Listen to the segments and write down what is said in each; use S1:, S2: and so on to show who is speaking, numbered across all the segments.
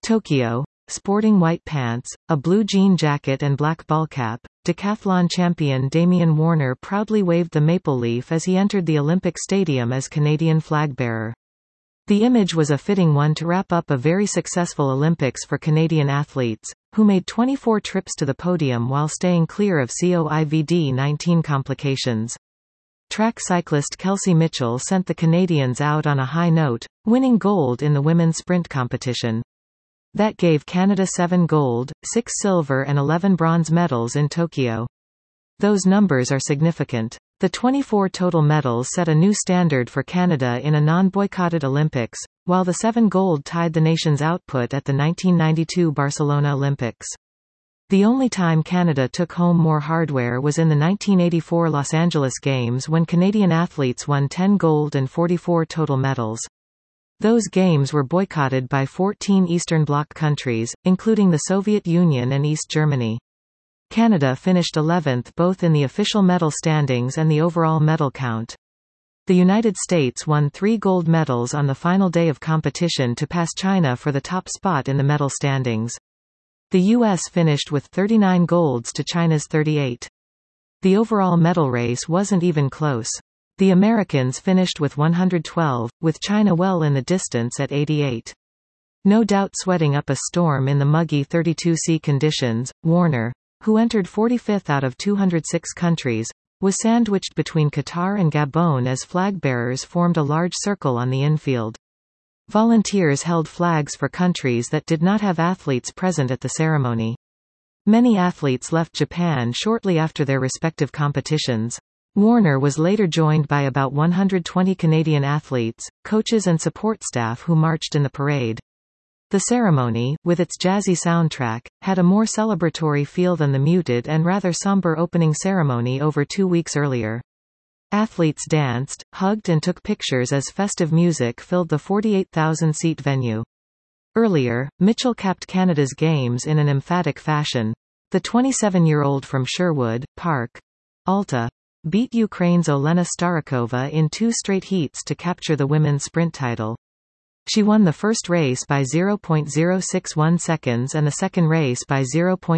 S1: Tokyo. Sporting white pants, a blue jean jacket and black ballcap, decathlon champion Damian Warner proudly waved the maple leaf as he entered the Olympic Stadium as Canadian flag bearer. The image was a fitting one to wrap up a very successful Olympics for Canadian athletes, who made 24 trips to the podium while staying clear of COVID-19 complications. Track cyclist Kelsey Mitchell sent the Canadians out on a high note, winning gold in the women's sprint competition. That gave Canada 7 gold, 6 silver and 11 bronze medals in Tokyo. Those numbers are significant. The 24 total medals set a new standard for Canada in a non-boycotted Olympics, while the 7 gold tied the nation's output at the 1992 Barcelona Olympics. The only time Canada took home more hardware was in the 1984 Los Angeles Games when Canadian athletes won 10 gold and 44 total medals. Those games were boycotted by 14 Eastern Bloc countries, including the Soviet Union and East Germany. Canada finished 11th both in the official medal standings and the overall medal count. The United States won 3 gold medals on the final day of competition to pass China for the top spot in the medal standings. The U.S. finished with 39 golds to China's 38. The overall medal race wasn't even close. The Americans finished with 112, with China well in the distance at 88. No doubt sweating up a storm in the muggy 32°C conditions, Warner, who entered 45th out of 206 countries, was sandwiched between Qatar and Gabon as flag bearers formed a large circle on the infield. Volunteers held flags for countries that did not have athletes present at the ceremony. Many athletes left Japan shortly after their respective competitions. Warner was later joined by about 120 Canadian athletes, coaches and support staff who marched in the parade. The ceremony, with its jazzy soundtrack, had a more celebratory feel than the muted and rather somber opening ceremony over 2 weeks earlier. Athletes danced, hugged and took pictures as festive music filled the 48,000-seat venue. Earlier, Mitchell capped Canada's games in an emphatic fashion. The 27-year-old from Sherwood Park, Alta, beat Ukraine's Olena Starikova in 2 straight heats to capture the women's sprint title. She won the first race by 0.061 seconds and the second race by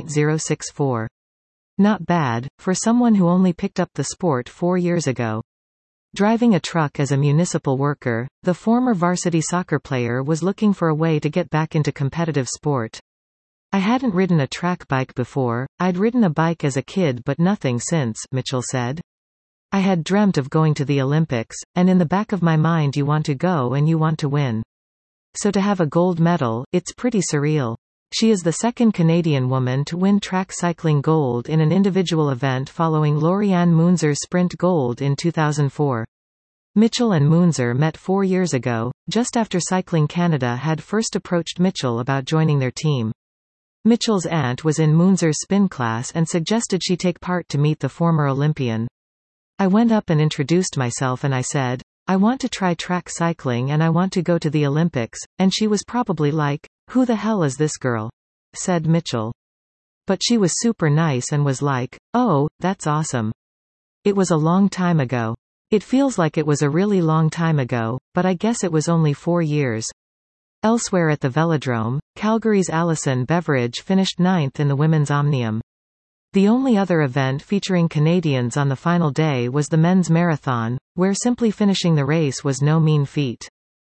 S1: 0.064. Not bad, for someone who only picked up the sport 4 years ago. Driving a truck as a municipal worker, the former varsity soccer player was looking for a way to get back into competitive sport. I hadn't ridden a track bike before, I'd ridden a bike as a kid but nothing since, Mitchell said. I had dreamt of going to the Olympics, and in the back of my mind you want to go and you want to win. So to have a gold medal, it's pretty surreal. She is the second Canadian woman to win track cycling gold in an individual event following Lauriane Mounzer's sprint gold in 2004. Mitchell and Mounzer met 4 years ago, just after Cycling Canada had first approached Mitchell about joining their team. Mitchell's aunt was in Mounzer's spin class and suggested she take part to meet the former Olympian. I went up and introduced myself and I said, I want to try track cycling and I want to go to the Olympics, and she was probably like, who the hell is this girl? Said Mitchell. But she was super nice and was like, oh, that's awesome. It was a long time ago. It feels like it was a really long time ago, but I guess it was only 4 years. Elsewhere at the Velodrome, Calgary's Alison Beveridge finished 9th in the women's Omnium. The only other event featuring Canadians on the final day was the men's marathon, where simply finishing the race was no mean feat.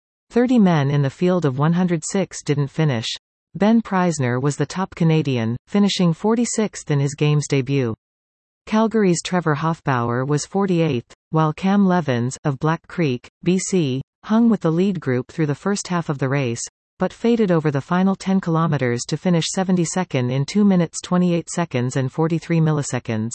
S1: 30 men in the field of 106 didn't finish. Ben Preisner was the top Canadian, finishing 46th in his Games debut. Calgary's Trevor Hoffbauer was 48th, while Cam Levins, of Black Creek, BC, hung with the lead group through the first half of the race, but faded over the final 10 kilometers to finish 72nd in 2 minutes 28 seconds and 43 milliseconds.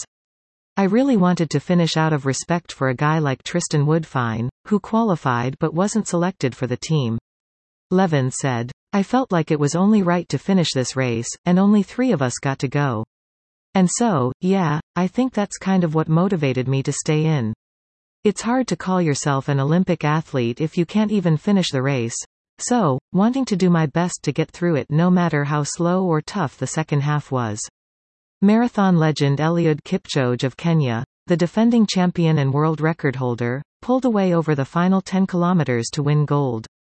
S1: I really wanted to finish out of respect for a guy like Tristan Woodfine, who qualified but wasn't selected for the team. Levin said, I felt like it was only right to finish this race, and only 3 of us got to go. And so, yeah, I think that's kind of what motivated me to stay in. It's hard to call yourself an Olympic athlete if you can't even finish the race. So, wanting to do my best to get through it no matter how slow or tough the second half was. Marathon legend Eliud Kipchoge of Kenya, the defending champion and world record holder, pulled away over the final 10 kilometers to win gold.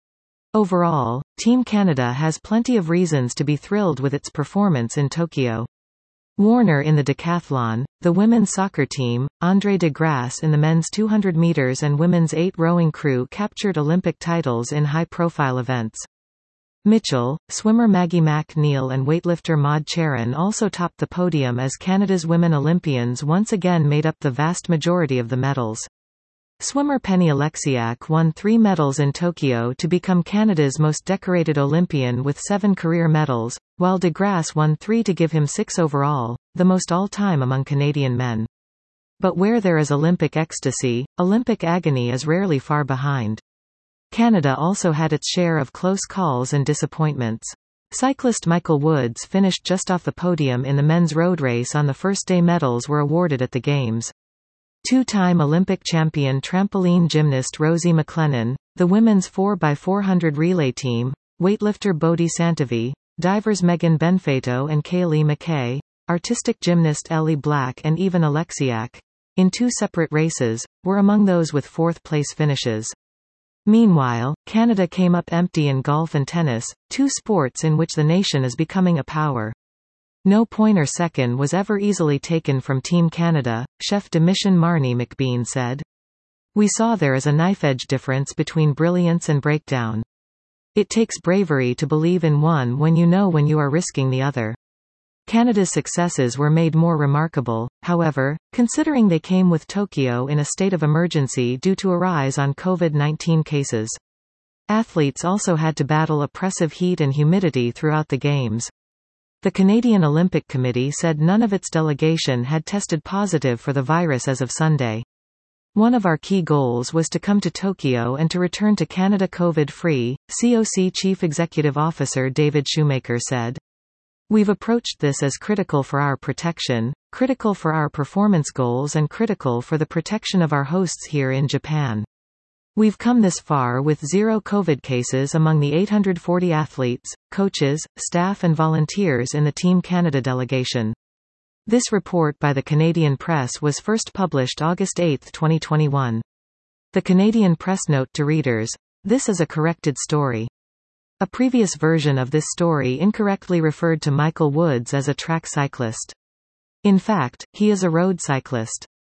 S1: Overall, Team Canada has plenty of reasons to be thrilled with its performance in Tokyo. Warner in the decathlon, the women's soccer team, André de Grasse in the men's 200 meters and women's 8 rowing crew captured Olympic titles in high-profile events. Mitchell, swimmer Maggie McNeil and weightlifter Maude Charon also topped the podium as Canada's women Olympians once again made up the vast majority of the medals. Swimmer Penny Oleksiak won 3 medals in Tokyo to become Canada's most decorated Olympian with 7 career medals, while de Grasse won 3 to give him 6 overall, the most all-time among Canadian men. But where there is Olympic ecstasy, Olympic agony is rarely far behind. Canada also had its share of close calls and disappointments. Cyclist Michael Woods finished just off the podium in the men's road race on the first day. Medals were awarded at the Games. Two-time Olympic champion trampoline gymnast Rosie McLennan, the women's 4x400 relay team, weightlifter Bodhi Santavi, divers Megan Benfeito and Kaylee McKay, artistic gymnast Ellie Black and Evan Oleksiak, in 2 separate races, were among those with 4th-place finishes. Meanwhile, Canada came up empty in golf and tennis, 2 sports in which the nation is becoming a power. No point or second was ever easily taken from Team Canada, chef de mission Marnie McBean said. We saw there is a knife-edge difference between brilliance and breakdown. It takes bravery to believe in one when you know when you are risking the other. Canada's successes were made more remarkable, however, considering they came with Tokyo in a state of emergency due to a rise on COVID-19 cases. Athletes also had to battle oppressive heat and humidity throughout the Games. The Canadian Olympic Committee said none of its delegation had tested positive for the virus as of Sunday. One of our key goals was to come to Tokyo and to return to Canada COVID-free, COC Chief Executive Officer David Shoemaker said. We've approached this as critical for our protection, critical for our performance goals and critical for the protection of our hosts here in Japan. We've come this far with 0 COVID cases among the 840 athletes, coaches, staff and volunteers in the Team Canada delegation. This report by the Canadian Press was first published August 8, 2021. The Canadian Press note to readers: this is a corrected story. A previous version of this story incorrectly referred to Michael Woods as a track cyclist. In fact, he is a road cyclist.